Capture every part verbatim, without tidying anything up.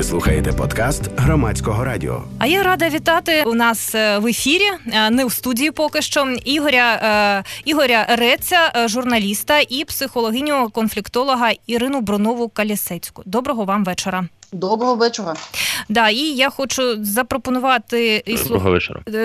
Ви слухаєте подкаст Громадського радіо. А я рада вітати у нас в ефірі, не в студії поки що, Ігоря, Ігоря Реця, журналіста і психологиню-конфліктолога Ірину Бронову-Калісецьку. Доброго вам вечора. Доброго вечора. Да, і я хочу запропонувати і слух...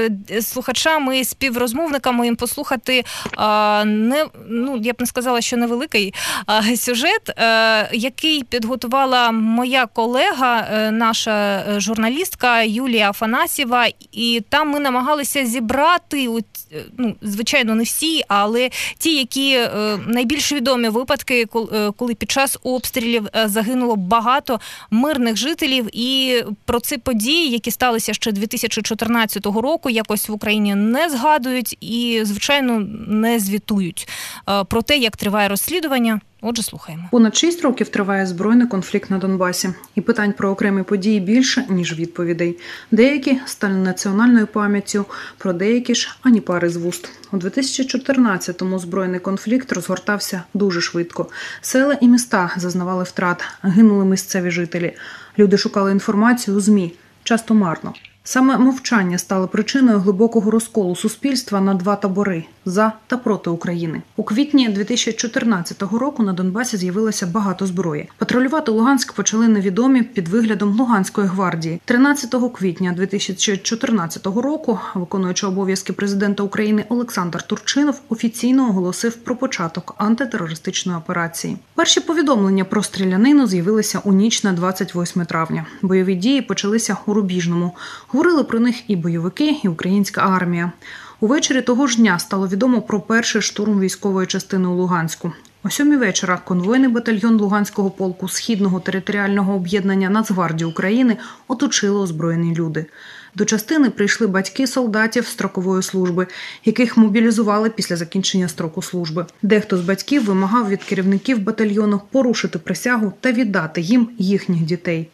слухачам і співрозмовникам моїм послухати а, не, ну, я б не сказала, що невеликий а, сюжет, а, який підготувала моя колега, наша журналістка Юлія Афанасьєва, і там ми намагалися зібрати, ну, звичайно, не всі, але ті, які найбільш відомі випадки, коли під час обстрілів загинуло багато мирних жителів, і про ці події, які сталися ще дві тисячі чотирнадцятого року, якось в Україні не згадують і, звичайно, не звітують про те, як триває розслідування. Отже, слухаємо. Понад шість років триває збройний конфлікт на Донбасі. І питань про окремі події більше, ніж відповідей. Деякі стали національною пам'яттю, про деякі ж ані пари з вуст. У дві тисячі чотирнадцятому збройний конфлікт розгортався дуже швидко. Села і міста зазнавали втрат, гинули місцеві жителі. Люди шукали інформацію у ЗМІ, часто марно. Саме мовчання стало причиною глибокого розколу суспільства на два табори – за та проти України. У квітні дві тисячі чотирнадцятого року на Донбасі з'явилося багато зброї. Патрулювати Луганськ почали невідомі під виглядом Луганської гвардії. тринадцятого квітня дві тисячі чотирнадцятого року виконуючий обов'язки президента України Олександр Турчинов офіційно оголосив про початок антитерористичної операції. Перші повідомлення про стрілянину з'явилися у ніч на двадцять восьме травня. Бойові дії почалися у Рубіжному. Говорили про них і бойовики, і українська армія. Увечері того ж дня стало відомо про перший штурм військової частини у Луганську. О сьомій вечора конвойний батальйон Луганського полку Східного територіального об'єднання Нацгвардії України оточили озброєні люди. До частини прийшли батьки солдатів строкової служби, яких мобілізували після закінчення строку служби. Дехто з батьків вимагав від керівників батальйону порушити присягу та віддати їм їхніх дітей.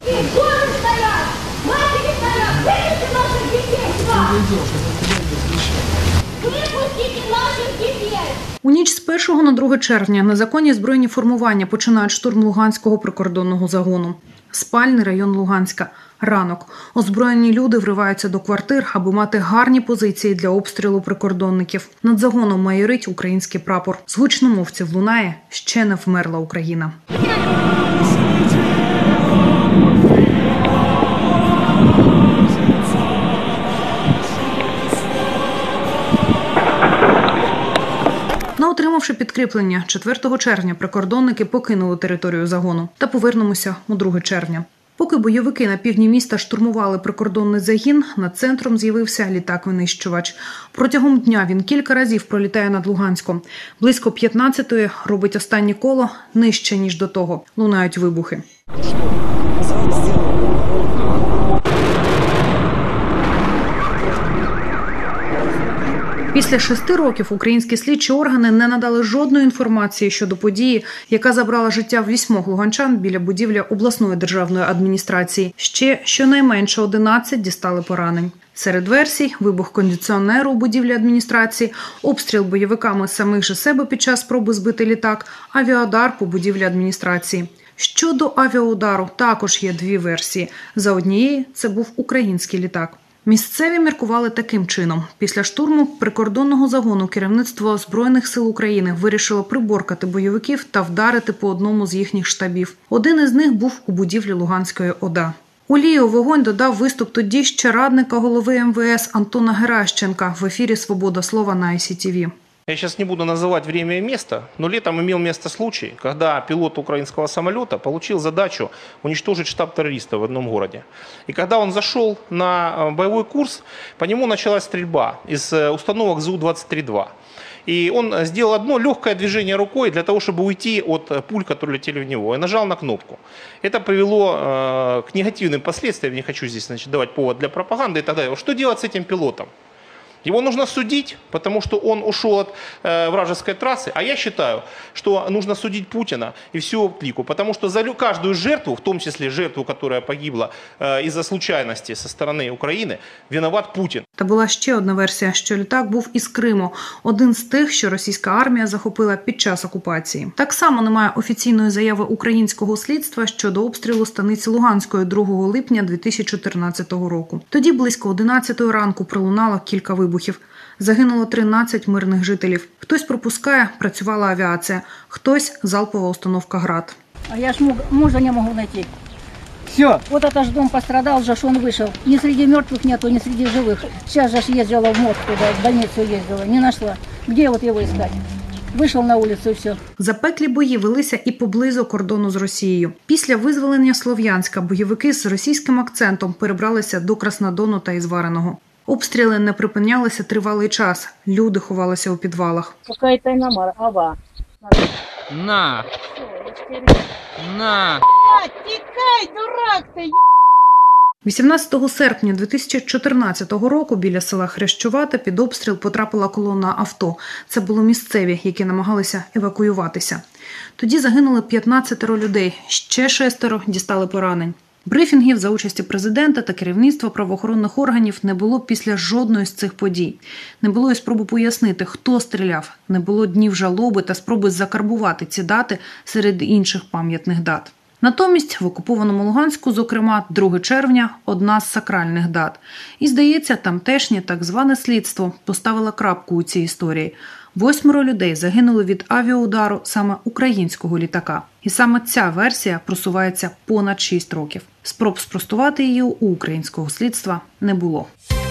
У ніч з першого на друге червня незаконні збройні формування починають штурм Луганського прикордонного загону. Спальний район Луганська. Ранок. Озброєні люди вриваються до квартир, аби мати гарні позиції для обстрілу прикордонників. Над загоном майорить український прапор. З гучномовців лунає «Ще не вмерла Україна». Отримавши підкріплення, четвертого червня прикордонники покинули територію загону. Та повернемося у друге червня. Поки бойовики на півдні міста штурмували прикордонний загін, над центром з'явився літак-винищувач. Протягом дня він кілька разів пролітає над Луганськом. Близько п'ятнадцятої робить останнє коло, нижче, ніж до того. Лунають вибухи. Після шести років українські слідчі органи не надали жодної інформації щодо події, яка забрала життя вісьмох луганчан біля будівлі обласної державної адміністрації. Ще щонайменше одинадцять дістали поранень. Серед версій – вибух кондиціонеру у будівлі адміністрації, обстріл бойовиками самих же себе під час спроби збити літак, авіаудар по будівлі адміністрації. Щодо авіаудару також є дві версії. За однією – це був український літак. Місцеві міркували таким чином. Після штурму прикордонного загону керівництво Збройних сил України вирішило приборкати бойовиків та вдарити по одному з їхніх штабів. Один із них був у будівлі Луганської ОДА. Олію у вогонь додав виступ тоді ще радника голови ем ве ес Антона Геращенка в ефірі «Свобода слова» на ай сі ті ві. Я сейчас не буду называть время и место, но летом имел место случай, когда пилот украинского самолета получил задачу уничтожить штаб террористов в одном городе. И когда он зашел на боевой курс, по нему началась стрельба из установок зэ у двадцать три два. И он сделал одно легкое движение рукой для того, чтобы уйти от пуль, которые летели в него, и нажал на кнопку. Это привело э, к негативным последствиям, не хочу здесь, значит, давать повод для пропаганды и так далее. Что делать с этим пилотом? Его нужно судить, потому что он ушел от э, вражеской трассы. А я считаю, что нужно судить Путина и всю клику, потому что за каждую жертву, в том числе жертву, которая погибла э, из-за случайности со стороны Украины, виноват Путин. Та була ще одна версія, що літак був із Криму, один з тих, що російська армія захопила під час окупації. Так само немає офіційної заяви українського слідства щодо обстрілу станиці Луганської другого липня дві тисячі чотирнадцятого року. Тоді близько одинадцятої ранку пролунало кілька вибухів. Загинуло тринадцять мирних жителів. Хтось пропускає, працювала авіація, хтось – залпова установка «Град». А я ж мужа не могу найти. Все. Вот это ж дом пострадал, же он вышел. Ни среди мертвых нету, ни среди живых. Сейчас же ж ездила в МОД туда, в больницу ездила, не нашла. Где вот его искать? Вийшов на вулицю і все. Запеклі бої велися і поблизу кордону з Росією. Після визволення Слов'янська бойовики з російським акцентом перебралися до Краснодону та Ізвареного. Обстріли не припинялися тривалий час. Люди ховалися у підвалах. Какая-то іномара, ава. На! На! Тікай, дурак ти! вісімнадцятого серпня дві тисячі чотирнадцятого року біля села Хрящувата під обстріл потрапила колона авто. Це були місцеві, які намагалися евакуюватися. Тоді загинули п'ятнадцять людей, ще шестеро дістали поранень. Брифінгів за участі президента та керівництва правоохоронних органів не було після жодної з цих подій. Не було і спроби пояснити, хто стріляв. Не було днів жалоби та спроби закарбувати ці дати серед інших пам'ятних дат. Натомість в окупованому Луганську, зокрема, друге червня – одна з сакральних дат. І, здається, тамтешнє так зване слідство поставило крапку у цій історії. Восьмеро людей загинули від авіаудару саме українського літака. І саме ця версія просувається понад шість років. Спроб спростувати її у українського слідства не було.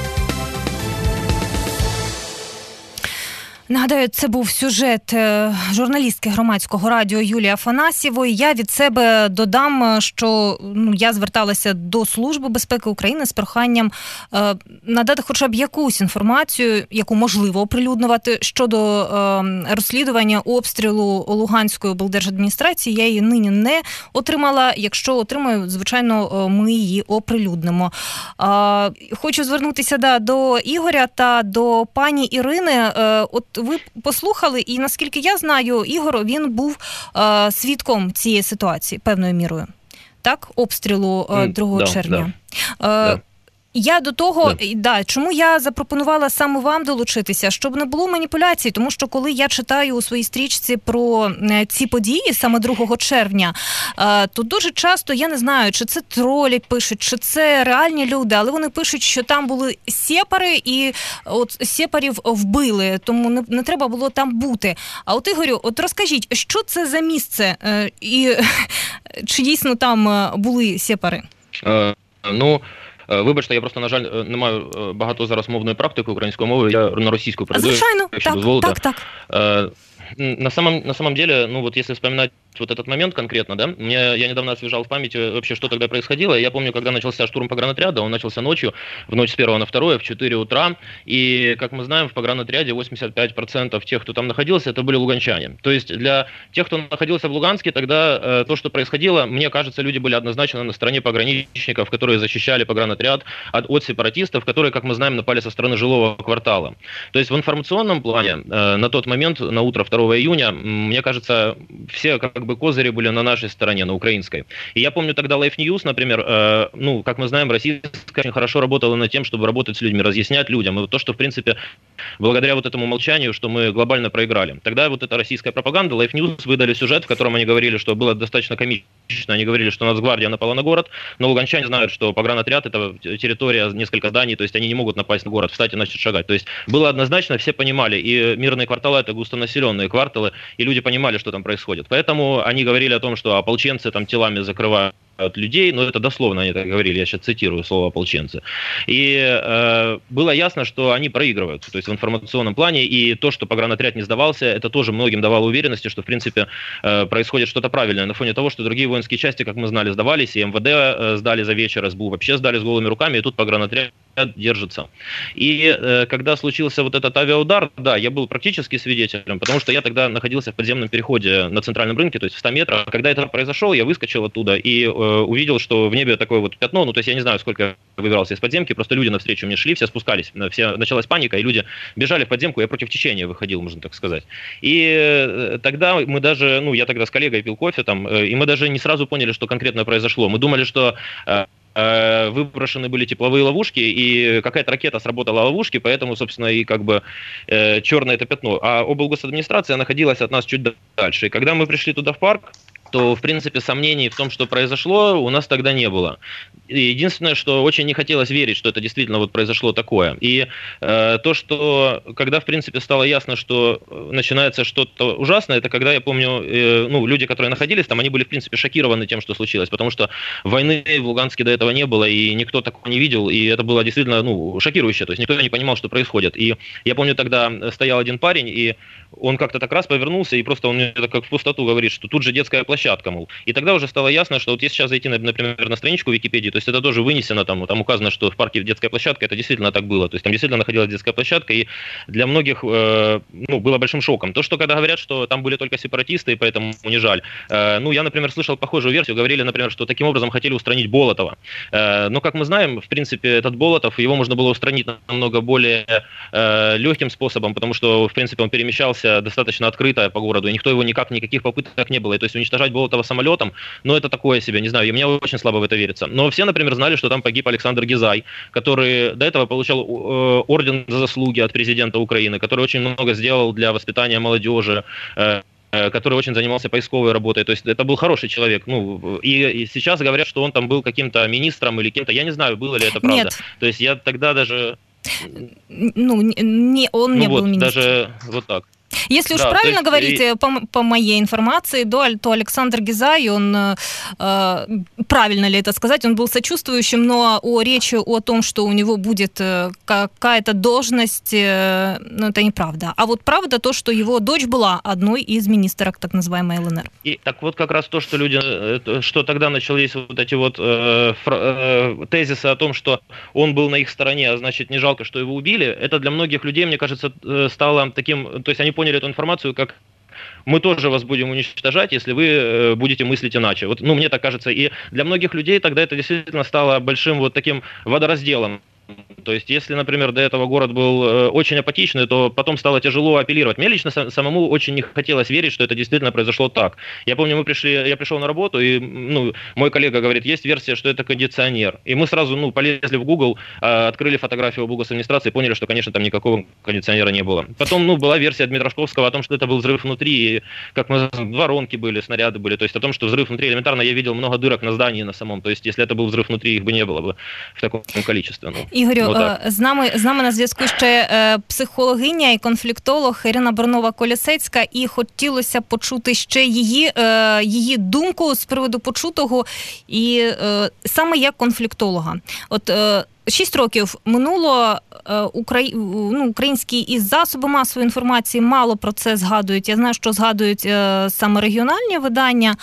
Нагадаю, це був сюжет журналістки Громадського радіо Юлії Афанасьєвої. Я від себе додам, що ну, я зверталася до Служби безпеки України з проханням е, надати хоча б якусь інформацію, яку можливо оприлюднювати щодо е, розслідування обстрілу Луганської облдержадміністрації. Я її нині не отримала. Якщо отримаю, звичайно, ми її оприлюднимо. Е, хочу звернутися да, до Ігоря та до пані Ірини. Е, от ви послухали, і наскільки я знаю, Ігор, він був е, свідком цієї ситуації певною мірою. Так? Обстрілу е, другого да, червня. Да. Е, да. Я до того, да. Да, чому я запропонувала саме вам долучитися, щоб не було маніпуляцій, тому що коли я читаю у своїй стрічці про ці події, саме другого червня, то дуже часто, я не знаю, чи це тролі пишуть, чи це реальні люди, але вони пишуть, що там були сепари і от сепарів вбили, тому не, не треба було там бути. А от, Ігорю, от розкажіть, що це за місце і чи дійсно там були сепари? Uh, ну... Вибачте, я просто, на жаль, не маю багато зараз мовної практики української мови, я на російську передаю. Звичайно, так, так, так. На самом, на самом деле, ну вот если вспоминать вот этот момент конкретно, да, мне, я недавно освежал в памяти вообще, что тогда происходило. Я помню, когда начался штурм погранотряда, он начался ночью, в ночь с первого на второе, в четыре утра, и, как мы знаем, в погранотряде восемьдесят пять процентов тех, кто там находился, это были луганчане. То есть для тех, кто находился в Луганске, тогда э, то, что происходило, мне кажется, люди были однозначно на стороне пограничников, которые защищали погранотряд от, от сепаратистов, которые, как мы знаем, напали со стороны жилого квартала. То есть в информационном плане э, на тот момент, на утро второго июня, мне кажется, все как бы козыри были на нашей стороне, на украинской. И я помню тогда Life News, например, э, ну, как мы знаем, российская очень хорошо работала над тем, чтобы работать с людьми, разъяснять людям. И вот то, что, в принципе, благодаря вот этому молчанию, что мы глобально проиграли. Тогда вот эта российская пропаганда, Life News выдали сюжет, в котором они говорили, что было достаточно комично. Они говорили, что Нацгвардия напала на город, но луганчане знают, что погранотряд — это территория, несколько зданий, то есть они не могут напасть на город, встать и начать шагать. То есть было однозначно, все понимали, и мирные кварталы — это густонаселенные кварталы, и люди понимали, что там происходит. Поэтому они говорили о том, что ополченцы там телами закрывают людей, но это дословно они так говорили, я сейчас цитирую слово ополченцы. И э, было ясно, что они проигрывают, то есть в информационном плане, и то, что погранотряд не сдавался, это тоже многим давало уверенности, что в принципе э, происходит что-то правильное на фоне того, что другие воинские части, как мы знали, сдавались, и МВД э, сдали за вечер, СБУ вообще сдали с голыми руками, и тут погранотряд держится. И э, когда случился вот этот авиаудар, да, я был практически свидетелем, потому что я тогда находился в подземном переходе на центральном рынке, то есть в ста метрах. Когда это произошло, я выскочил оттуда и э, увидел, что в небе такое вот пятно, ну то есть я не знаю, сколько я выбирался из подземки, просто люди навстречу мне шли, все спускались, все, началась паника, и люди бежали в подземку, я против течения выходил, можно так сказать. И э, тогда мы даже, ну я тогда с коллегой пил кофе там, э, и мы даже не сразу поняли, что конкретно произошло. Мы думали, что э, выброшены были тепловые ловушки, и какая-то ракета сработала ловушки, поэтому, собственно, и как бы черное это пятно. А облгосадминистрация находилась от нас чуть дальше. И когда мы пришли туда в парк, то, в принципе, сомнений в том, что произошло, у нас тогда не было. И единственное, что очень не хотелось верить, что это действительно вот произошло такое. И э, то, что когда, в принципе, стало ясно, что начинается что-то ужасное, это когда, я помню, э, ну, люди, которые находились там, они были, в принципе, шокированы тем, что случилось, потому что войны в Луганске до этого не было, и никто такого не видел, и это было действительно, ну, шокирующе, то есть никто не понимал, что происходит. И я помню, тогда стоял один парень, и он как-то так раз повернулся, и просто он мне так как в пустоту говорит, что тут же детская площадка, мол. И тогда уже стало ясно, что вот если сейчас зайти, например, на страничку Википедии, то есть это тоже вынесено, там, там указано, что в парке детская площадка, это действительно так было, то есть там действительно находилась детская площадка, и для многих э, ну, было большим шоком. То, что когда говорят, что там были только сепаратисты, и поэтому не жаль. Э, ну, я, например, слышал похожую версию, говорили, например, что таким образом хотели устранить Болотова. Э, но, как мы знаем, в принципе, этот Болотов, его можно было устранить намного более э, легким способом, потому что, в принципе, он перемещался достаточно открыто по городу, и никто его никак, никаких попыток не было. И, то есть уничтожать Болотова самолетом, ну, это такое себе, не знаю, и мне очень слабо в это верится. Но все, например, знали, что там погиб Александр Гизай, который до этого получал э, орден за заслуги от президента Украины, который очень много сделал для воспитания молодежи, э, который очень занимался поисковой работой. То есть это был хороший человек. Ну, и, и сейчас говорят, что он там был каким-то министром или кем-то. Я не знаю, было ли это правда. Нет. То есть я тогда даже... Ну, не, он не ну, был вот, министром. Даже вот так. Если уж да, правильно есть, говорить, и... по, по моей информации, то, то Александр Гизай, он, э, правильно ли это сказать, он был сочувствующим, но о речи о том, что у него будет какая-то должность, э, ну, это неправда. А вот правда то, что его дочь была одной из министрок так называемой ЛНР. И так вот как раз то, что люди, что тогда начались вот эти вот э, э, тезисы о том, что он был на их стороне, а значит не жалко, что его убили, это для многих людей, мне кажется, стало таким, то есть они поняли эту информацию как мы тоже вас будем уничтожать, если вы будете мыслить иначе. Вот, ну, мне так кажется. И для многих людей тогда это действительно стало большим вот таким водоразделом. То есть, если, например, до этого город был очень апатичный, то потом стало тяжело апеллировать. Мне лично самому очень не хотелось верить, что это действительно произошло так. Я помню, мы пришли, я пришел на работу, и ну, мой коллега говорит, есть версия, что это кондиционер. И мы сразу ну, полезли в Google, открыли фотографию облгосадминистрации и поняли, что, конечно, там никакого кондиционера не было. Потом ну, была версия Дмитра Шковского о том, что это был взрыв внутри, и, как мы знаем, воронки были, снаряды были. То есть о том, что взрыв внутри, элементарно я видел много дырок на здании на самом. То есть если это был взрыв внутри, их бы не было бы в таком количестве. Ну. Ігорю, з нами, з нами на зв'язку ще е, психологиня і конфліктолог Ірина Барнова-Колісецька, і хотілося почути ще її, е, її думку з приводу почутого, і е, саме як конфліктолога. От е, Шість років минуло, Украї... ну, українські із засоби масової інформації мало про це згадують. Я знаю, що згадують е, саме регіональні видання,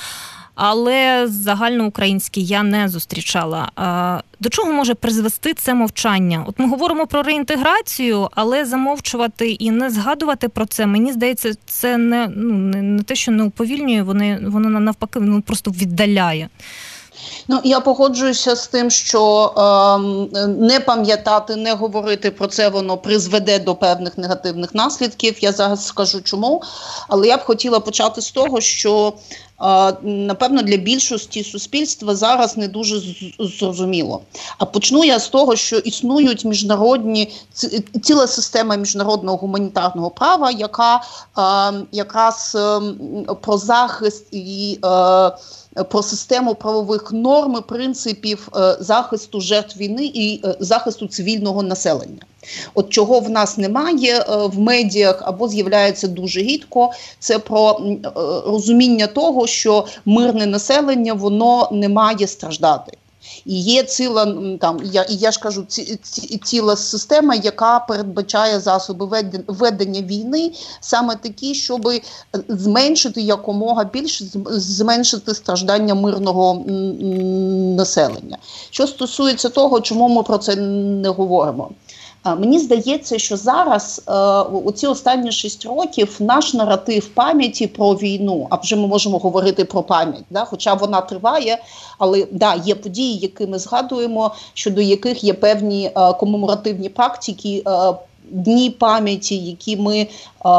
але загальноукраїнські я не зустрічала. До чого може призвести це мовчання? От ми говоримо про реінтеграцію, але замовчувати і не згадувати про це, мені здається, це не, ну, не те, що не уповільнює, воно, воно навпаки ну, просто віддаляє. Ну, я погоджуюся з тим, що е, не пам'ятати, не говорити про це, воно призведе до певних негативних наслідків. Я зараз скажу чому, але я б хотіла почати з того, що е, напевно для більшості суспільства зараз не дуже зрозуміло. А почну я з того, що існують міжнародні, ціла система міжнародного гуманітарного права, яка е, якраз е, про захист і е, про систему правових норм і принципів е, захисту жертв війни і е, захисту цивільного населення. От чого в нас немає е, в медіях або з'являється дуже рідко, це про е, розуміння того, що мирне населення, воно не має страждати. І є ціла, там, я, і я ж кажу, ці, ці, ціла система, яка передбачає засоби ведення війни, саме такі, щоб зменшити якомога більше, зменшити страждання мирного населення. Що стосується того, чому ми про це не говоримо. Мені здається, що зараз, у ці останні шість років, наш наратив пам'яті про війну, а вже ми можемо говорити про пам'ять, да? Хоча вона триває, але да, є події, які ми згадуємо, щодо яких є певні комеморативні практики, дні пам'яті, які ми е,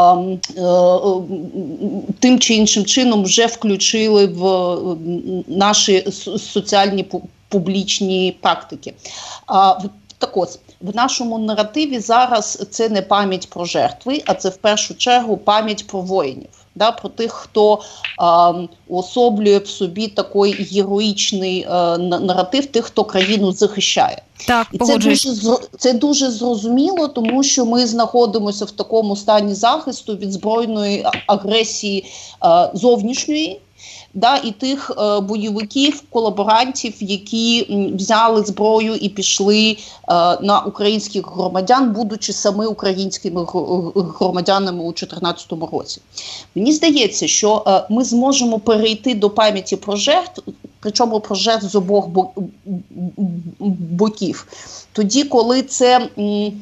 е, тим чи іншим чином вже включили в наші соціальні публічні практики. А, так ось, в нашому наративі зараз це не пам'ять про жертви, а це в першу чергу пам'ять про воїнів. Да, про тих, хто а, уособлює в собі такий героїчний а, наратив, тих, хто країну захищає. Так, і це дуже, це дуже зрозуміло, тому що ми знаходимося в такому стані захисту від збройної агресії а, зовнішньої, да, і тих е, бойовиків, колаборантів, які м, взяли зброю і пішли е, на українських громадян, будучи саме українськими громадянами у дві тисячі чотирнадцятому році. Мені здається, що е, ми зможемо перейти до пам'яті про жертв, причому про жертв з обох боків, тоді, коли це... М,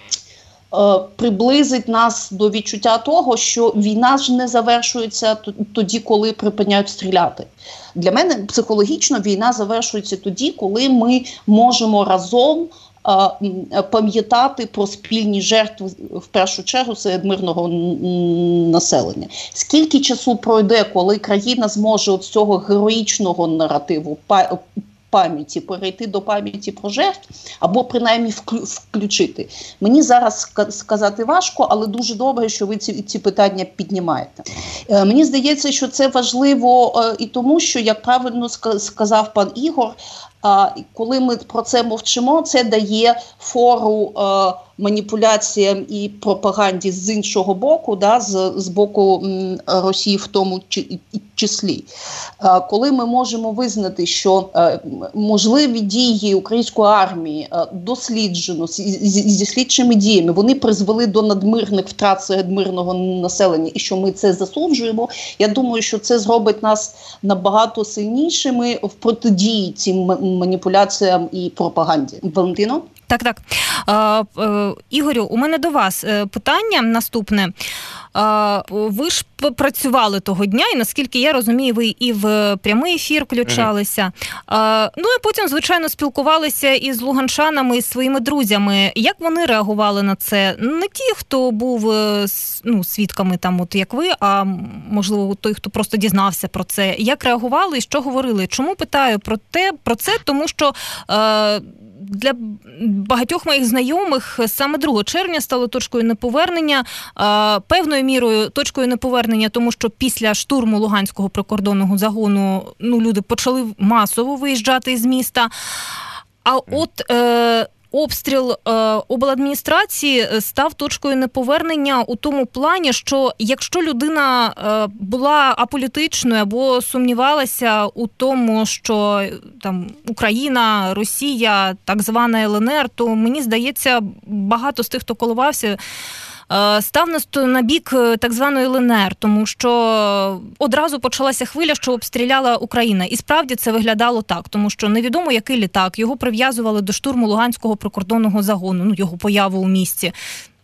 приблизить нас до відчуття того, що війна ж не завершується тоді, коли припиняють стріляти. Для мене психологічно війна завершується тоді, коли ми можемо разом пам'ятати про спільні жертви, в першу чергу, серед мирного населення. Скільки часу пройде, коли країна зможе от з цього героїчного наративу пам'яті перейти до пам'яті про жертв, або принаймні включити. Мені зараз сказати важко, але дуже добре, що ви ці, ці питання піднімаєте. Е, мені здається, що це важливо е, і тому, що, як правильно сказав пан Ігор, а коли ми про це мовчимо, це дає фору е, маніпуляціям і пропаганді з іншого боку, да, з, з боку м, Росії в тому числі. Е, коли ми можемо визнати, що е, можливі дії української армії е, досліджено зі, зі слідчими діями, вони призвели до надмирних втрат серед мирного населення, і що ми це засуджуємо, я думаю, що це зробить нас набагато сильнішими в протидії цим маніпуляціям і пропаганді. Валентино? Так, так. Е, е, Ігорю, у мене до вас питання наступне. Е, ви ж працювали того дня, і, наскільки я розумію, ви і в прямий ефір включалися. Е, ну, і потім, звичайно, спілкувалися із луганчанами, із своїми друзями. Як вони реагували на це? Не ті, хто був, ну, свідками, там, от як ви, а, можливо, той, хто просто дізнався про це. Як реагували і що говорили? Чому питаю про те, про це? Тому що е, для багатьох моїх знайомих саме другого червня стало точкою неповернення, певною мірою точкою неповернення, тому що після штурму Луганського прикордонного загону, ну, люди почали масово виїжджати з міста. А от е, обстріл е, обладміністрації став точкою неповернення у тому плані, що якщо людина е, була аполітичною або сумнівалася у тому, що там Україна, Росія, так звана ел ен ер, то, мені здається, багато з тих, хто коливався, став на бік так званої ел ен ер, тому що одразу почалася хвиля, що обстріляла Україна. І справді це виглядало так, тому що невідомо, який літак, його прив'язували до штурму Луганського прикордонного загону, ну, його появу у місті.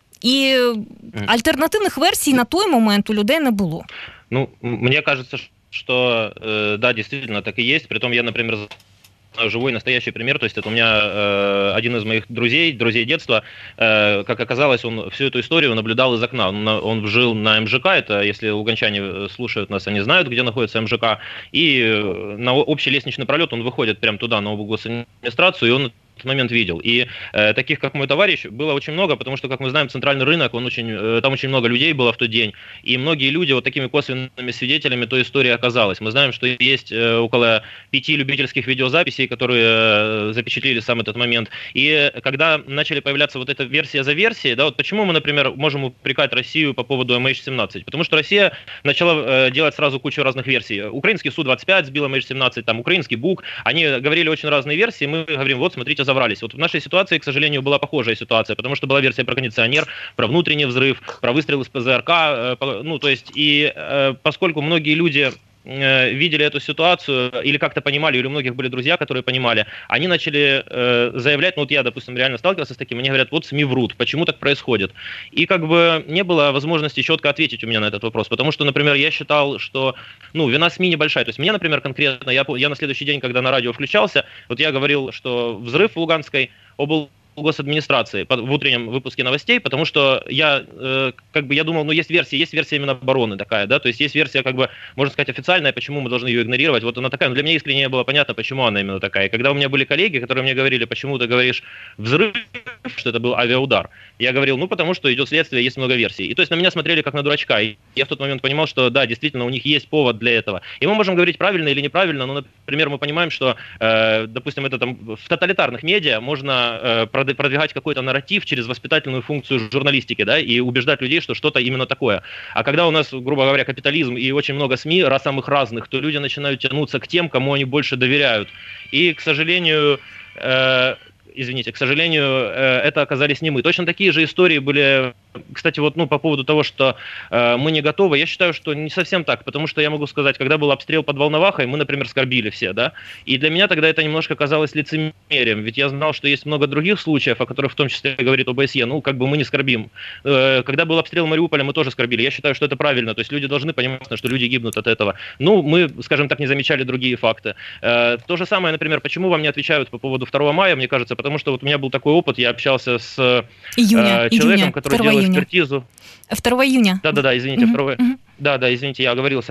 І альтернативних версій на той момент у людей не було. Ну, мне кажется, что да, действительно так и есть. Притом я, например, живой настоящий пример, то есть это у меня э, один из моих друзей, друзей детства, э, как оказалось, он всю эту историю наблюдал из окна, он, он жил на эм жэ ка, это, если луганчане слушают нас, они знают, где находится эм жэ ка, и на общий лестничный пролет он выходит прямо туда, на облгосадминистрацию, и он в этот момент видел. И э, таких, как мой товарищ, было очень много, потому что, как мы знаем, центральный рынок, он очень, э, там очень много людей было в тот день, и многие люди вот такими косвенными свидетелями той истории оказалось. Мы знаем, что есть э, около пяти любительских видеозаписей, которые э, запечатлели сам этот момент. И когда начали появляться вот эта версия за версией, да, вот почему мы, например, можем упрекать Россию по поводу эм эйч семнадцать? Потому что Россия начала э, делать сразу кучу разных версий. Украинский Су двадцать пять сбил эм эйч семнадцать, там, украинский БУК, они говорили очень разные версии, мы говорим, вот, смотрите, заврались. Вот в нашей ситуации, к сожалению, была похожая ситуация, потому что была версия про кондиционер, про внутренний взрыв, про выстрел из пэ зэ эр ка, ну, то есть, и поскольку многие люди видели эту ситуацию или как-то понимали, или у многих были друзья, которые понимали, они начали э, заявлять, ну вот я, допустим, реально сталкивался с таким, они говорят, вот СМИ врут, почему так происходит? И как бы не было возможности четко ответить у меня на этот вопрос, потому что, например, я считал, что, ну, вина СМИ небольшая, то есть мне, например, конкретно, я, я на следующий день, когда на радио включался, вот я говорил, что взрыв в Луганской обл госадминистрации в утреннем выпуске новостей, потому что я, э, как бы, я думал, ну, есть версия, есть версия именно обороны такая, да, то есть есть версия, как бы, можно сказать, официальная, почему мы должны ее игнорировать, вот она такая, но для меня искренне не было понятно, почему она именно такая. И когда у меня были коллеги, которые мне говорили, почему ты говоришь взрыв, что это был авиаудар, я говорил, ну, потому что идет следствие, есть много версий. И то есть на меня смотрели как на дурачка, и я в тот момент понимал, что да, действительно, у них есть повод для этого. И мы можем говорить правильно или неправильно, но, например, мы понимаем, что, э, допустим, это там в тоталитарных медиа можно э, продвигать какой-то нарратив через воспитательную функцию журналистики, да, и убеждать людей, что что-то именно такое. А когда у нас, грубо говоря, капитализм и очень много СМИ, раз самых разных, то люди начинают тянуться к тем, кому они больше доверяют. И, к сожалению, э, извините, к сожалению, э, это оказались не мы. Точно такие же истории были, кстати, вот, ну, по поводу того, что э, мы не готовы, я считаю, что не совсем так, потому что я могу сказать, когда был обстрел под Волновахой, мы, например, скорбили все, да, и для меня тогда это немножко казалось лицемерием, ведь я знал, что есть много других случаев, о которых в том числе говорит ОБСЕ, ну, как бы мы не скорбим. Э, когда был обстрел Мариуполя, мы тоже скорбили, я считаю, что это правильно, то есть люди должны понимать, что люди гибнут от этого. Ну, мы, скажем так, не замечали другие факты. Э, то же самое, например, почему вам не отвечают по поводу второго мая, мне кажется, потому что вот у меня был такой опыт, я общался с июня, э, человеком, июня, который делал июня. экспертизу. второго июня. Да-да-да, извините, угу, второго... угу. Да, да, извините, я оговорился.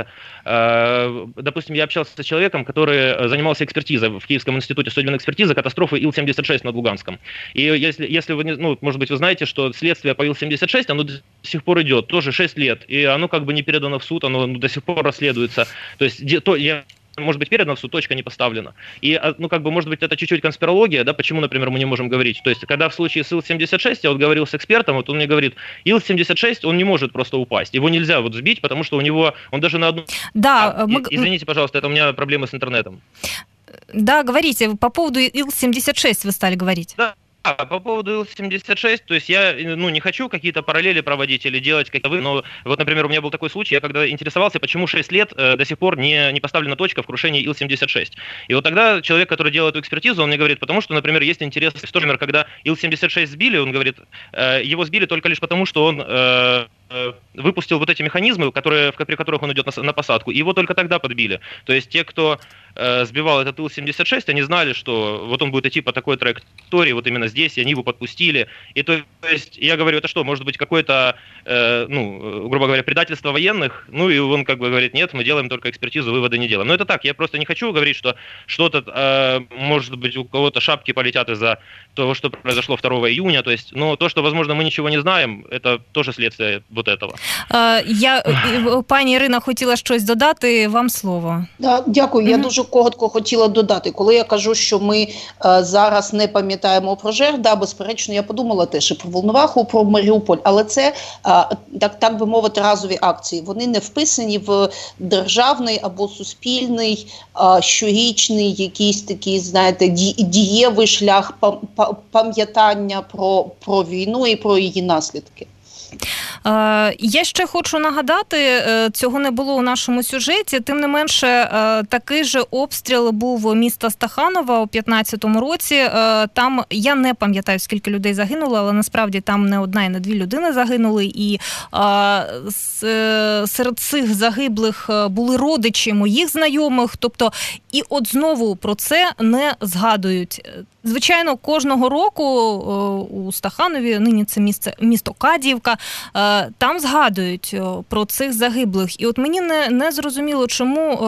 Допустим, я общался с человеком, который занимался экспертизой в Киевском институте судебной экспертизы катастрофы Ил семьдесят шесть над Луганском. И если, если вы, ну, может быть, вы знаете, что следствие по Ил семьдесят шесть, оно до сих пор идет, тоже шесть лет, и оно как бы не передано в суд, оно до сих пор расследуется. То есть, то, я... может быть, передано в суд, точка не поставлена. И, ну, как бы, может быть, это чуть-чуть конспирология, да, почему, например, мы не можем говорить. То есть, когда в случае с Ил семьдесят шесть, я вот говорил с экспертом, вот он мне говорит, Ил семьдесят шесть, он не может просто упасть, его нельзя вот сбить, потому что у него, он даже на одну... Да, а, мы... Извините, пожалуйста, это у меня проблемы с интернетом. Да, говорите, по поводу Ил семьдесят шесть вы стали говорить. Да. А, по поводу Ил семьдесят шесть, то есть я, ну, не хочу какие-то параллели проводить или делать какие-то вы, но вот, например, у меня был такой случай, я когда интересовался, почему шесть лет э, до сих пор не, не поставлена точка в крушении Ил семьдесят шесть. И вот тогда человек, который делал эту экспертизу, он мне говорит, потому что, например, есть интерес, например, когда Ил семьдесят шесть сбили, он говорит, э, его сбили только лишь потому, что он... Э, выпустил вот эти механизмы, которые, при которых он идет на, на посадку, и его только тогда подбили. То есть те, кто э, сбивал этот Ил семьдесят шесть, они знали, что вот он будет идти по такой траектории, вот именно здесь, и они его подпустили. И то есть я говорю, это что, может быть какое-то, э, ну, грубо говоря, предательство военных? Ну и он как бы говорит, нет, мы делаем только экспертизу, выводы не делаем. Но это так, я просто не хочу говорить, что что-то, э, может быть, у кого-то шапки полетят из-за того, что произошло второго июня, то есть, но то, что, возможно, мы ничего не знаем, это тоже следствие вот этого. Я, пані Ірина, хотіла щось додати, вам слово. Да, дякую, mm-hmm. Я дуже коротко хотіла додати. Коли я кажу, що ми е, зараз не пам'ятаємо про жертв, да, безперечно, я подумала теж і про Волноваху, про Маріуполь, але це, е, так, так би мовити, разові акції. Вони не вписані в державний або суспільний, е, щорічний якийсь такий, знаєте, дієвий шлях пам'ятання про, про війну і про її наслідки. Я ще хочу нагадати, цього не було у нашому сюжеті, тим не менше такий же обстріл був міста Стаханова у п'ятнадцятому році. Там, я не пам'ятаю, скільки людей загинуло, але насправді там не одна і не дві людини загинули, і серед цих загиблих були родичі моїх знайомих, тобто і от знову про це не згадують. Звичайно, кожного року у Стаханові, нині це місце, місто Кадіївка, там згадують про цих загиблих. І от мені не, не зрозуміло, чому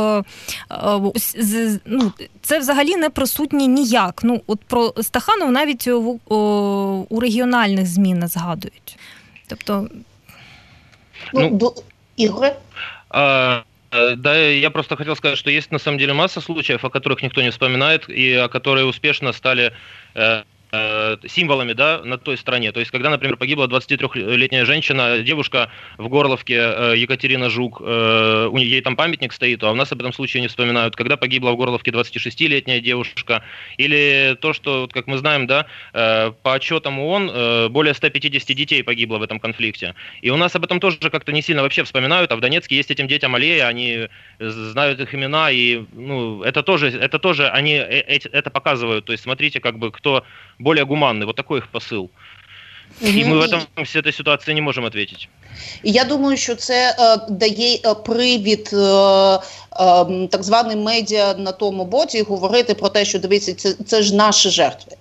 ну, це взагалі не присутні ніяк. Ну, от про Стаханов навіть у, у регіональних ЗМІ не згадують. Тобто... Ну, ну Ігоре? А... Да, я просто хотел сказать, что есть на самом деле масса случаев, о которых никто не вспоминает, и о которые успешно стали э, э, символами, да, на той стороне. То есть, когда, например, погибла двадцатитрёхлетняя женщина, девушка в Горловке, э, Екатерина Жук, э, у нее там памятник стоит, а у нас об этом случае не вспоминают. Когда погибла в Горловке двадцатишестилетняя девушка, или то, что, как мы знаем, да, э, по отчетам ООН э, более ста пятидесяти детей погибло в этом конфликте. И у нас об этом тоже как-то не сильно вообще вспоминают, а в Донецке есть этим детям аллея, они знают их имена, и, ну, это тоже, это тоже они это показывают. То есть, смотрите, как бы, кто более гуманный. Вот такой их посыл. І ми в этом, всій цій ситуації не можемо відповісти. Я думаю, що це е, дає е, привід е, е, так званий медіа на тому боці говорити про те, що, дивіться, це, це ж наші жертви.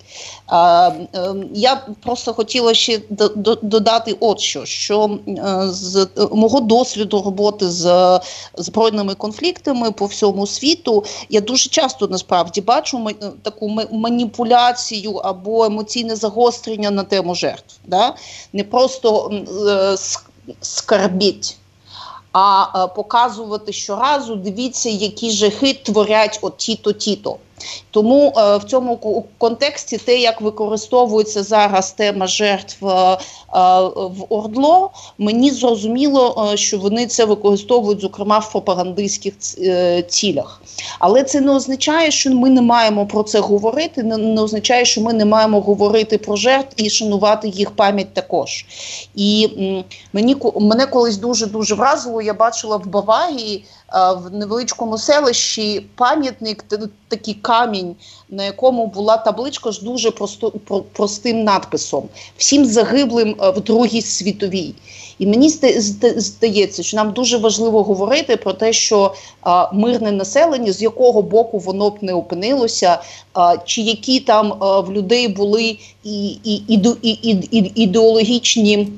Я просто хотіла ще додати от що, що з мого досвіду роботи з збройними конфліктами по всьому світу, я дуже часто насправді бачу таку маніпуляцію або емоційне загострення на тему жертв. Да? Не просто скарбіть, а показувати щоразу, дивіться, які жахи творять от ті-то, ті-то. Тому е, в цьому контексті те, як використовується зараз тема жертв е, в ОРДЛО, мені зрозуміло, е, що вони це використовують, зокрема, в пропагандистських е, цілях. Але це не означає, що ми не маємо про це говорити, не, не означає, що ми не маємо говорити про жертв і шанувати їх пам'ять також. І м, мені, мене колись дуже-дуже вразило, я бачила в Баварії, в невеличкому селищі пам'ятник, такий камінь, на якому була табличка з дуже просто, про, простим надписом «Всім загиблим в Другій світовій». І мені здається, що нам дуже важливо говорити про те, що а, мирне населення, з якого боку воно б не опинилося, а, чи які там а, в людей були і, і, і, і, і, ідеологічні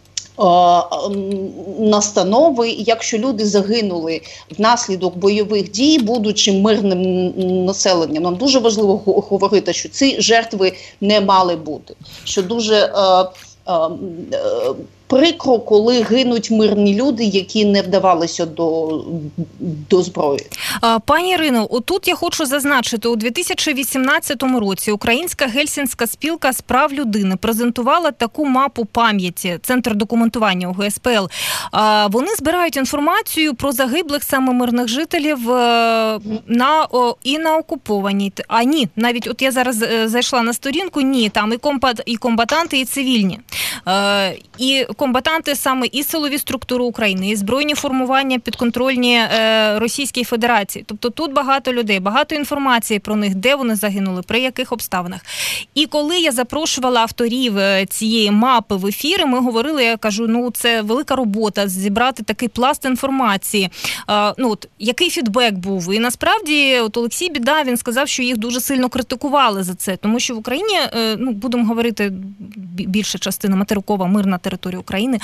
настанови, якщо люди загинули внаслідок бойових дій, будучи мирним населенням. Нам дуже важливо говорити, що ці жертви не мали бути. Що дуже е, е, е, прикро, коли гинуть мирні люди, які не вдавалися до, до зброї. Пані Ірино, отут я хочу зазначити, у дві тисячі вісімнадцятому році Українська Гельсінська спілка з прав людини презентувала таку мапу пам'яті, Центр документування УГ ес пе ел. Вони збирають інформацію про загиблих саме мирних жителів на, і на окупованій. А ні, навіть от я зараз зайшла на сторінку, ні, там і, комбат, і комбатанти, і цивільні. І комбатанти саме і силові структури України, і збройні формування підконтрольні е, Російській Федерації. Тобто тут багато людей, багато інформації про них, де вони загинули, при яких обставинах. І коли я запрошувала авторів цієї мапи в ефіри, ми говорили, я кажу, ну це велика робота, зібрати такий пласт інформації. Е, ну от, який фідбек був? І насправді от Олексій Біда, він сказав, що їх дуже сильно критикували за це, тому що в Україні, е, ну будемо говорити, більша частина материкова, мирна територія України,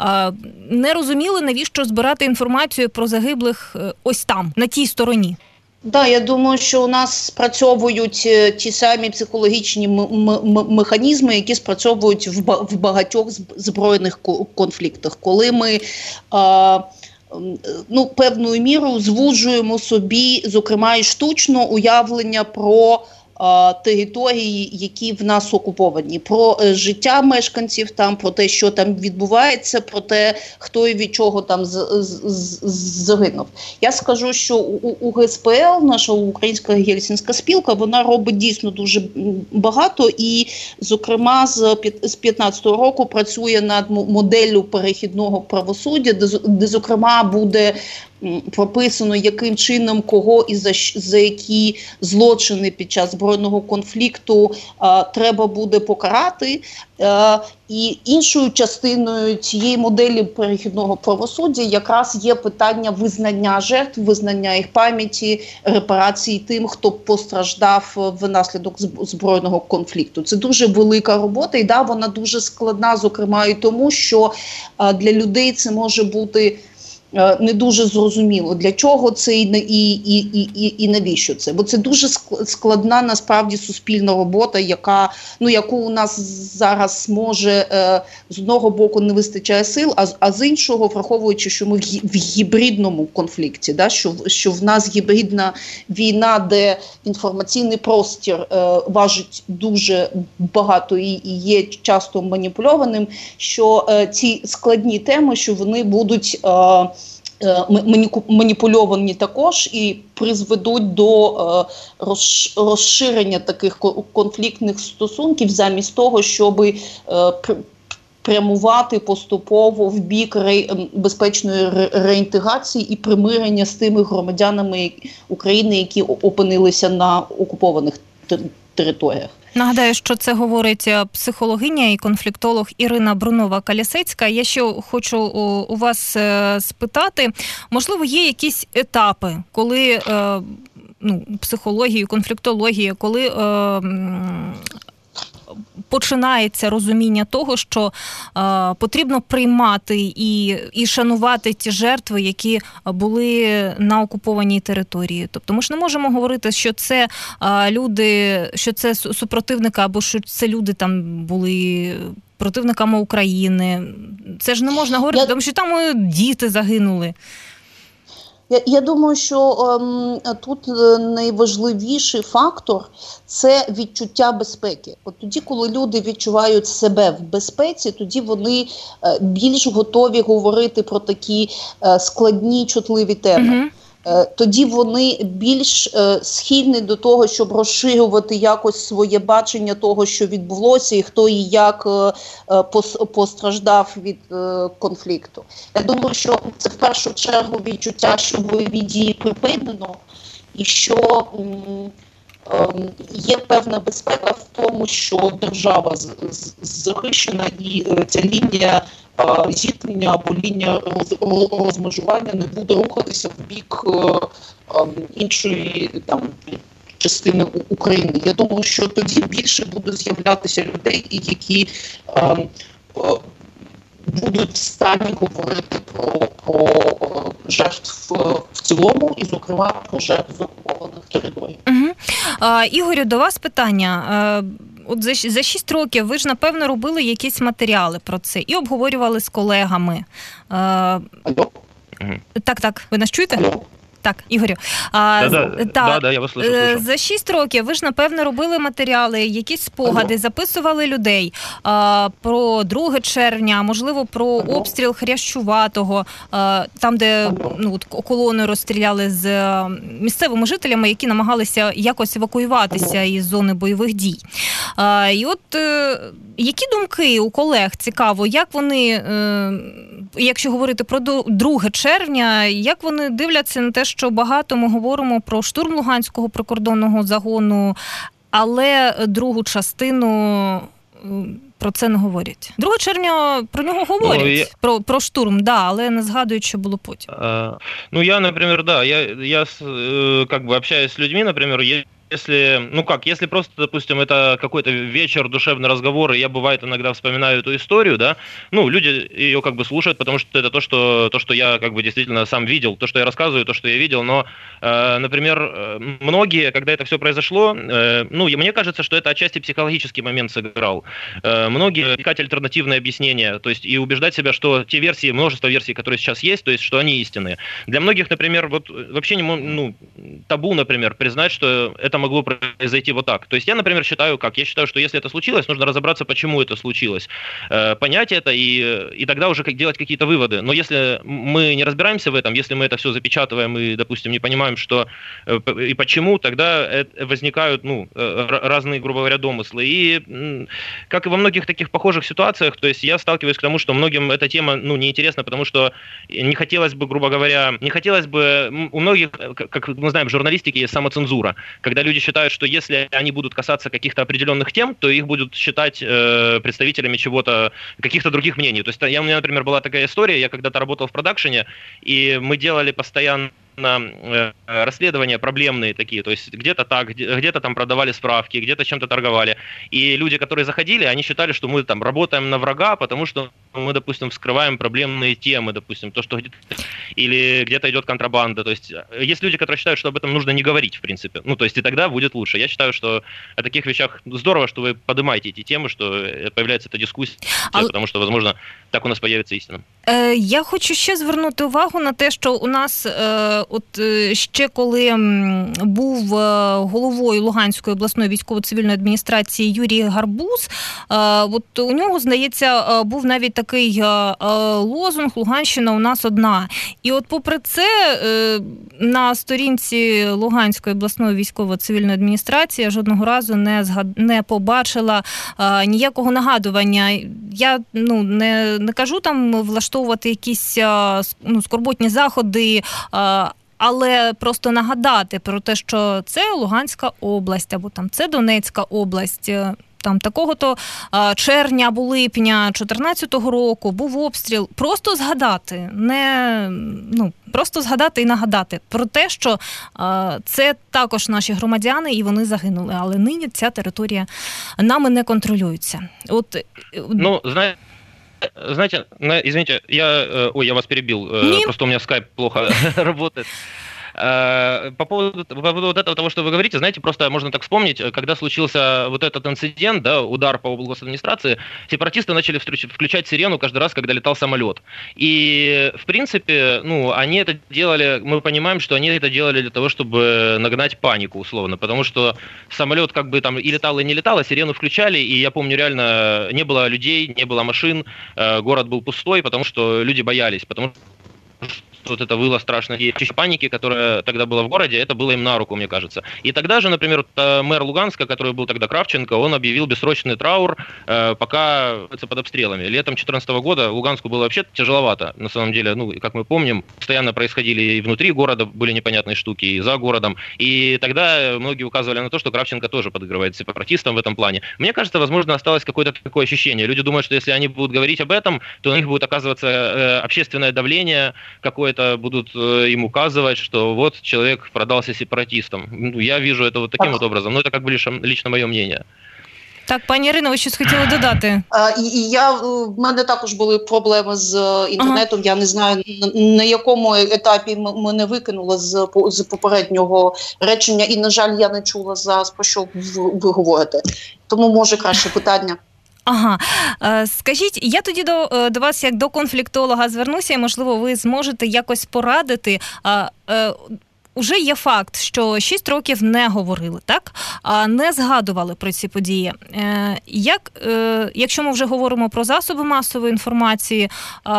не розуміли, навіщо збирати інформацію про загиблих ось там, на тій стороні. Так, да, я думаю, що у нас спрацьовують ті самі психологічні м- м- механізми, які спрацьовують в багатьох збройних конфліктах. Коли ми а, ну, певною мірою звужуємо собі, зокрема і штучно, уявлення про території, які в нас окуповані, про життя мешканців там, про те, що там відбувається, про те, хто і від чого там загинув. Я скажу, що у, у ге ес пе ел, наша Українська Гельсінська спілка, вона робить дійсно дуже багато і, зокрема, з п'ятнадцятого року працює над моделлю перехідного правосуддя, де, де зокрема, буде прописано, яким чином, кого і за, за які злочини під час збройного конфлікту а, треба буде покарати. А, і іншою частиною цієї моделі перехідного правосуддя якраз є питання визнання жертв, визнання їх пам'яті, репарації тим, хто постраждав внаслідок збройного конфлікту. Це дуже велика робота, і да, вона дуже складна, зокрема і тому, що а, для людей це може бути не дуже зрозуміло, для чого це і, і, і, і, і навіщо це. Бо це дуже складна, насправді, суспільна робота, яка, ну, яку у нас зараз може е, з одного боку не вистачає сил, а, а з іншого, враховуючи, що ми в гібридному конфлікті, да, що, що в нас гібридна війна, де інформаційний простір е, важить дуже багато і, і є часто маніпульованим, що е, ці складні теми, що вони будуть е, маніпульовані також і призведуть до розширення таких конфліктних стосунків замість того, щоб прямувати поступово в бік безпечної реінтеграції і примирення з тими громадянами України, які опинилися на окупованих територіях. Нагадаю, що це говорить психологиня і конфліктолог Ірина Брунова-Калясецька. Я ще хочу у вас спитати, можливо, є якісь етапи, коли ну, психології, конфліктології, коли починається розуміння того, що е, потрібно приймати і, і шанувати ті жертви, які були на окупованій території. Тобто ми ж не можемо говорити, що це е, люди, що це супротивники, або що це люди там були противниками України. Це ж не можна говорити, Я... тому що там діти загинули. Я, я думаю, що ем, тут найважливіший фактор – це відчуття безпеки. От тоді, коли люди відчувають себе в безпеці, тоді вони е, більш готові говорити про такі е, складні, чутливі теми. Mm-hmm. Тоді вони більш е, схильні до того, щоб розширювати якось своє бачення того, що відбулося, і хто і як е, пос, постраждав від е, конфлікту. Я думаю, що це в першу чергу відчуття, що бойові дії припинено, і що м, е, є певна безпека в тому, що держава з, з, захищена, і е, ця лінія зіткнення або лінія роз, розмежування не буде рухатися в бік е, е, іншої там частини України. Я думаю, що тоді більше буде з'являтися людей, які е, е, будуть в стані говорити про, про жертв в цілому і, зокрема, про жертв з окупованих територій. Угу. А, Ігорю, до вас питання. От за, за шість років ви ж, напевно, робили якісь матеріали про це і обговорювали з колегами. А, так, так, ви нас чуєте? Алло. Так, Ігорю. А, да, да, та, да, да, я вас слышу, слышу. За шість років ви ж, напевно, робили матеріали, якісь спогади, записували людей а, про друге червня, можливо, про обстріл Хрящуватого, а, там, де ну, колони розстріляли з місцевими жителями, які намагалися якось евакуюватися із зони бойових дій. А, і от е, які думки у колег, цікаво, як вони, е, якщо говорити про друге червня, як вони дивляться на те, що багато ми говоримо про штурм Луганського прикордонного загону, але другу частину про це не говорять. другого червня про нього говорять, ну, я... про, про штурм, да, але не згадують, що було потім. А, ну, я, например, да, я, я как бы общаюсь с людьми, например, я... Если, ну как, если просто, допустим, это какой-то вечер, душевный разговор, и я, бывает, иногда вспоминаю эту историю, да, ну, люди ее как бы слушают, потому что это то, что, то, что я как бы действительно сам видел, то, что я рассказываю, то, что я видел, но, э, например, многие, когда это все произошло, э, ну, мне кажется, что это отчасти психологический момент сыграл. Э, многие искать альтернативное объяснение, то есть и убеждать себя, что те версии, множество версий, которые сейчас есть, то есть, что они истинные. Для многих, например, вот вообще не, ну, табу, например, признать, что это могло произойти вот так. То есть я, например, считаю, как? Я считаю, что если это случилось, нужно разобраться, почему это случилось. Э, понять это и, и тогда уже как делать какие-то выводы. Но если мы не разбираемся в этом, если мы это все запечатываем и, допустим, не понимаем, что э, и почему, тогда это, возникают, ну, э, разные, грубо говоря, домыслы. И э, как и во многих таких похожих ситуациях, то есть я сталкиваюсь к тому, что многим эта тема, ну, неинтересна, потому что не хотелось бы, грубо говоря, не хотелось бы, у многих, как мы знаем, в журналистике есть самоцензура, когда люди считают, что если они будут касаться каких-то определенных тем, то их будут считать э, представителями чего-то, каких-то других мнений. То есть я, у меня, например, была такая история, я когда-то работал в продакшене, и мы делали постоянно расследования проблемные такие, то есть где-то так, где-то там продавали справки, где-то чем-то торговали. И люди, которые заходили, они считали, что мы там работаем на врага, потому что мы, допустим, вскрываем проблемные темы, допустим, то, что где-то, или где-то идет контрабанда. То есть есть люди, которые считают, что об этом нужно не говорить, в принципе. Ну, то есть и тогда будет лучше. Я считаю, что о таких вещах здорово, что вы поднимаете эти темы, что появляется эта дискуссия, а... потому что, возможно, так у нас появится истина. Я хочу ще звернути увагу на те, що у нас от ще коли був головою Луганської обласної військово-цивільної адміністрації Юрій Гарбуз, от у нього, здається, був навіть такий лозунг «Луганщина у нас одна». І от попри це на сторінці Луганської обласної військово-цивільної адміністрації я жодного разу не згад... не побачила ніякого нагадування. Я ну не, не кажу там влаштовувати якісь ну, скорботні заходи, але просто нагадати про те, що це Луганська область, або там це Донецька область. там такого-то червня або липня чотирнадцятого року був обстріл. Просто згадати, не, ну, просто згадати і нагадати про те, що це також наші громадяни і вони загинули, але нині ця територія нами не контролюється. От, ну, знаєте, Знаете, извините, я, ой, я вас перебил, Нет. Просто у меня скайп плохо работает. По поводу, по поводу вот этого, того, что вы говорите, знаете, просто можно так вспомнить, когда случился вот этот инцидент, да, удар по облгосадминистрации, сепаратисты начали включать сирену каждый раз, когда летал самолет. И, в принципе, ну, они это делали, мы понимаем, что они это делали для того, чтобы нагнать панику, условно, потому что самолет как бы там и летал, и не летал, а сирену включали, и я помню, реально не было людей, не было машин, город был пустой, потому что люди боялись, потому что вот это было страшно. И паники, которая тогда была в городе, это было им на руку, мне кажется. И тогда же, например, мэр Луганска, который был тогда Кравченко, он объявил бессрочный траур, пока под обстрелами. Летом две тысячи четырнадцатого года Луганску было вообще тяжеловато. На самом деле, ну, как мы помним, постоянно происходили и внутри города были непонятные штуки, и за городом. И тогда многие указывали на то, что Кравченко тоже подыгрывает сепаратистам в этом плане. Мне кажется, возможно, осталось какое-то такое ощущение. Люди думают, что если они будут говорить об этом, то на них будет оказываться общественное давление какое-то, будут им указывать, что вот человек продался сепаратистам. Ну, я вижу это вот таким вот образом. Но это как бы лишь, лично моє мнение. Так, пані Ірино, ви щось хотіли додати? А, і, і я, в мене також були проблеми з інтернетом. Ага. Я не знаю, на, на якому етапі мене викинуло з, з попереднього речення. І, на жаль, я не чула, зараз про що ви говорите. Тому, може, краще питання. Ага. Скажіть, я тоді до, до вас як до конфліктолога звернуся, і, можливо, ви зможете якось порадити. Уже є факт, що шість років не говорили, так? Не згадували про ці події. Як, якщо ми вже говоримо про засоби масової інформації,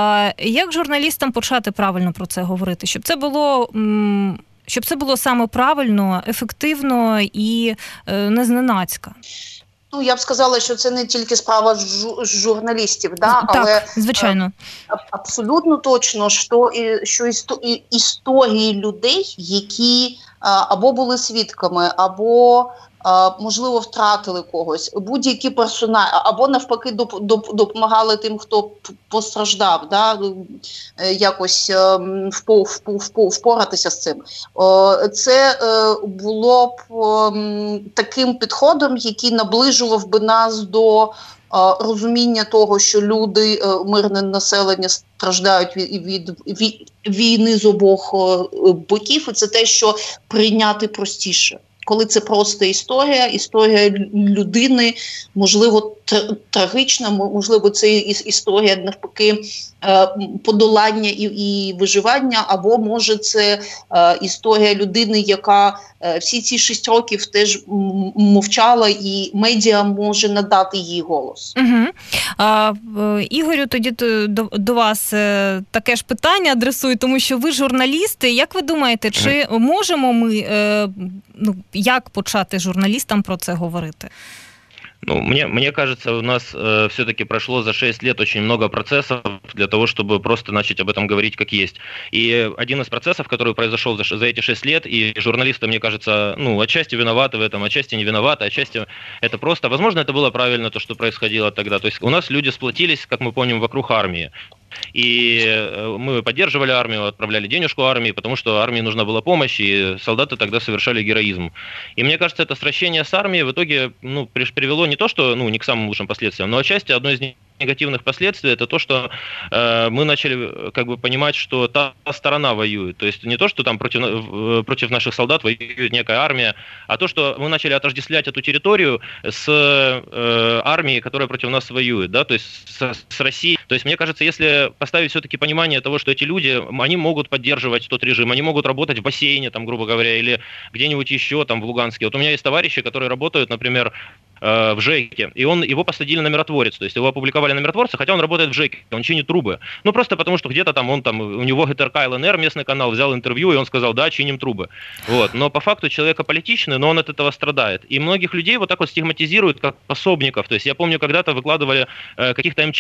як журналістам почати правильно про це говорити? Щоб це було... Щоб це було саме правильно, ефективно і не зненацька. Ну, я б сказала, що це не тільки справа жу- журналістів, да? Так, але звичайно. А, абсолютно точно, що, що істо- історії людей, які а, або були свідками, або, а, можливо, втратили когось, будь-які персонажі, або навпаки доп- доп- допомагали тим, хто постраждав, да? Якось впо- впо- впо- впоратися з цим. Це було б таким підходом, який наближував би нас до розуміння того, що люди, мирне населення страждають від, від, від війни з обох боків, і це те, що прийняти простіше. Коли це просто історія, історія людини, можливо, трагічна, можливо, це історія, навпаки, подолання і, і виживання, або, може, це історія людини, яка всі ці шість років теж мовчала, і медіа може надати їй голос. Угу. А, Ігорю, тоді до, до вас таке ж питання адресую, тому що ви журналісти. Як ви думаєте, чи можемо ми, ну, як почати журналістам про це говорити? Ну, мне, мне кажется, у нас э, все-таки прошло за шесть лет очень много процессов для того, чтобы просто начать об этом говорить как есть. И один из процессов, который произошел за, за эти шесть лет, и журналисты, мне кажется, ну, отчасти виноваты в этом, отчасти не виноваты, отчасти это просто... Возможно, это было правильно, то, что происходило тогда. То есть у нас люди сплотились, как мы помним, вокруг армии. И мы поддерживали армию, отправляли денежку армии, потому что армии нужна была помощь, и солдаты тогда совершали героизм. И мне кажется, это сращение с армией в итоге, ну, привело не то, что, ну, не к самым лучшим последствиям, но отчасти одно из негативных последствий — это то, что э, мы начали как бы понимать, что та сторона воюет. То есть не то, что там против, против наших солдат воюет некая армия, а то, что мы начали отождествлять эту территорию с э, армией, которая против нас воюет, да, то есть с, с Россией. То есть мне кажется, если поставить все-таки понимание того, что эти люди, они могут поддерживать тот режим, они могут работать в бассейне, там, грубо говоря, или где-нибудь еще, там, в Луганске. Вот у меня есть товарищи, которые работают, например, в ЖЭКе, и он, его посадили на миротворец, то есть его опубликовали на миротворце, хотя он работает в ЖЭКе, он чинит трубы. Ну, просто потому, что где-то там он, там, у него ГТРК ЛНР, местный канал, взял интервью, и он сказал, да, чиним трубы. Вот. Но по факту человек аполитичный, но он от этого страдает. И многих людей вот так вот стигматизируют, как пособников. То есть я помню, когда-то выкладывали э, каких-то МЧС,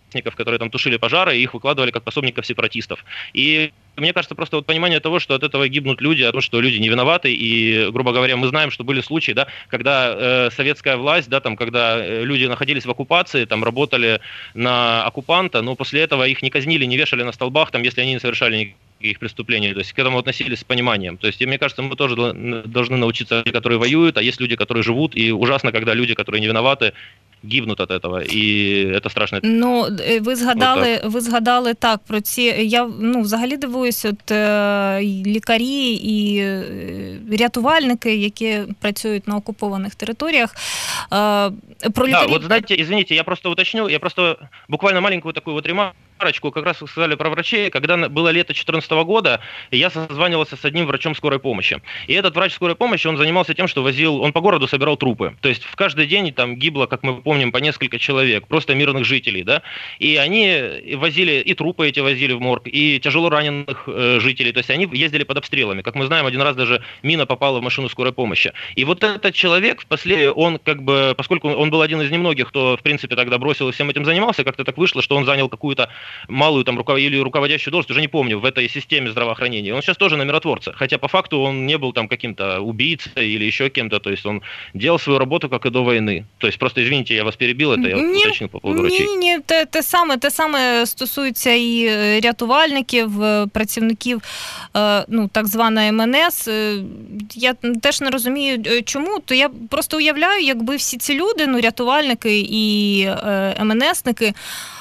которые там тушили пожары, и их выкладывали как пособников сепаратистов. И мне кажется, просто вот понимание того, что от этого гибнут люди, о том, что люди не виноваты, и, грубо говоря, мы знаем, что были случаи, да, когда э, советская власть, да, там, когда люди находились в оккупации, там, работали на оккупанта, но после этого их не казнили, не вешали на столбах, там, если они не совершали никаких преступлений, то есть к этому относились с пониманием. То есть, и мне кажется, мы тоже должны научиться люди, которые воюют, а есть люди, которые живут, и ужасно, когда люди, которые не виноваты, гибнуть від цього, і це страшно. Ну, ви згадали, ви згадали так про ці, я, ну, взагалі дивуюсь, от е, лікарі і рятувальники, які працюють на окупованих територіях, е, про лікарів... Да, вот знаете, извините, я просто уточню, я просто буквально маленькую такую вот ремарку, как раз вы сказали про врачей, когда было лето две тысячи четырнадцатого года, я созванивался с одним врачом скорой помощи. И этот врач скорой помощи, он занимался тем, что возил, он по городу собирал трупы. То есть в каждый день там гибло, как мы помним, по несколько человек, просто мирных жителей, да. И они возили, и трупы эти возили в морг, и тяжело раненых э, жителей. То есть они ездили под обстрелами. Как мы знаем, один раз даже мина попала в машину скорой помощи. И вот этот человек впоследствии, он как бы, поскольку он был один из немногих, кто, в принципе, тогда бросил и всем этим занимался, как-то так вышло, что он занял какую-то малую там руковод... или руководящую должность, уже не помню, в этой системе здравоохранения. Он сейчас тоже на миротворце, хотя по факту он не был там каким-то убийцей или еще кем-то, то есть он делал свою работу, как и до войны. То есть просто, извините, я вас перебил, это я ні, уточнив по поводу врачей. Ні, ні, те, те саме, те саме стосується і рятувальників, працівників, ну, так звана ем ен ес. Я теж не розумію, чому, то я просто уявляю, якби всі ці люди, ну, рятувальники і ем ен есники,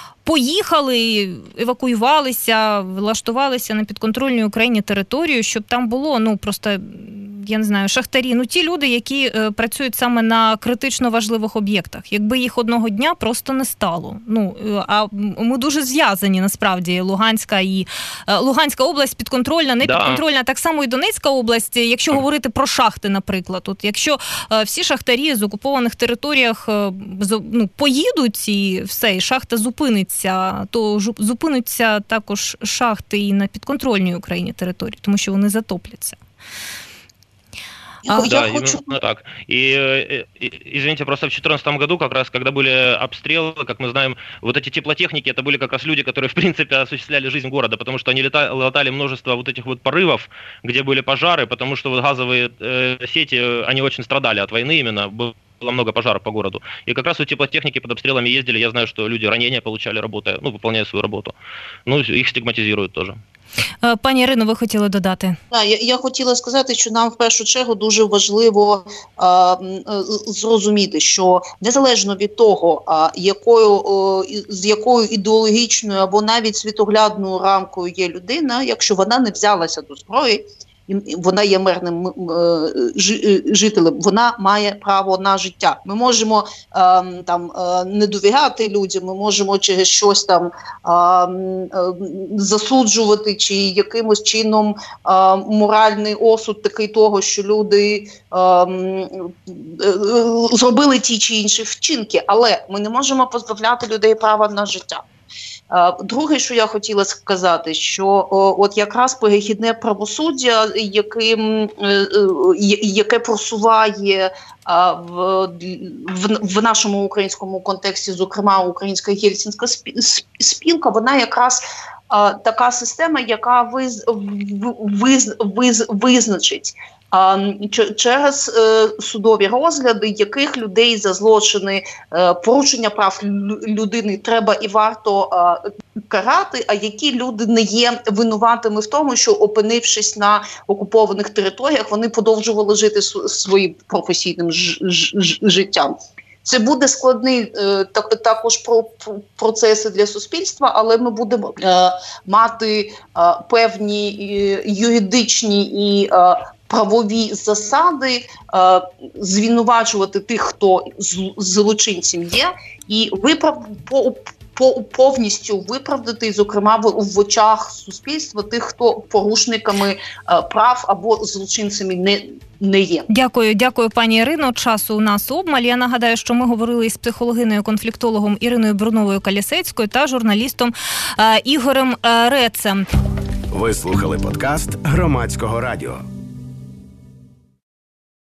поїхали, евакуювалися, влаштувалися на підконтрольній Україні територію, щоб там було, ну, просто, я не знаю, шахтарі, ну, ті люди, які е, працюють саме на критично важливих об'єктах. Якби їх одного дня просто не стало. Ну, е, а ми дуже зв'язані, насправді, Луганська і е, Луганська область підконтрольна, не да. підконтрольна, так само і Донецька область, якщо говорити про шахти, наприклад. От якщо е, всі шахтарі з окупованих територіях е, з, ну, поїдуть і все, і шахта зупиниться, то зупиниться також шахти і на підконтрольній Україні території, тому що вони затопляться. А, да, я хочу... именно так. И, и, извините, просто в две тысячи четырнадцатом году, как раз, когда были обстрелы, как мы знаем, вот эти теплотехники, это были как раз люди, которые, в принципе, осуществляли жизнь города, потому что они летали, латали множество вот этих вот порывов, где были пожары, потому что вот газовые э, сети, они очень страдали от войны именно, было много пожаров по городу. И как раз у теплотехники под обстрелами ездили, я знаю, что люди ранения получали, работая, ну, выполняя свою работу. Ну, их стигматизируют тоже. Пані Ірино, ви хотіли додати? Так, я, я хотіла сказати, що нам в першу чергу дуже важливо а, зрозуміти, що незалежно від того, а, якою, о, з якою ідеологічною або навіть світоглядною рамкою є людина, якщо вона не взялася до зброї, вона є мирним жителем, вона має право на життя. Ми можемо е, там е, не довіряти людям, ми можемо через щось там е, е, засуджувати, чи якимось чином е, моральний осуд такий того, що люди е, е, зробили ті чи інші вчинки, але ми не можемо позбавляти людей права на життя. Друге, що я хотіла сказати, що от якраз перехідне правосуддя, яким, яке просуває в, в, в нашому українському контексті, зокрема Українська Єльцинська спілка, вона якраз така система, яка виз, виз, виз, визначить через судові розгляди, яких людей за злочини порушення прав людини треба і варто карати, а які люди не є винуватими в тому, що, опинившись на окупованих територіях, вони продовжували жити своїм професійним життям. Це буде складний так, також про, про процеси для суспільства, але ми будемо е, мати е, певні е, юридичні і е, правові засади, е, звинувачувати тих, хто злочинцем є, і виправ, по, по, повністю виправдати, зокрема, в, в очах суспільства тих, хто порушниками е, прав або злочинцями не не є. Дякую, дякую, пані Ірино. Часу у нас обмаль. Я нагадаю, що ми говорили із психологиною-конфліктологом Іриною Бруновою-Колісецькою та журналістом е, Ігорем е, Рецем. Ви слухали подкаст Громадського радіо.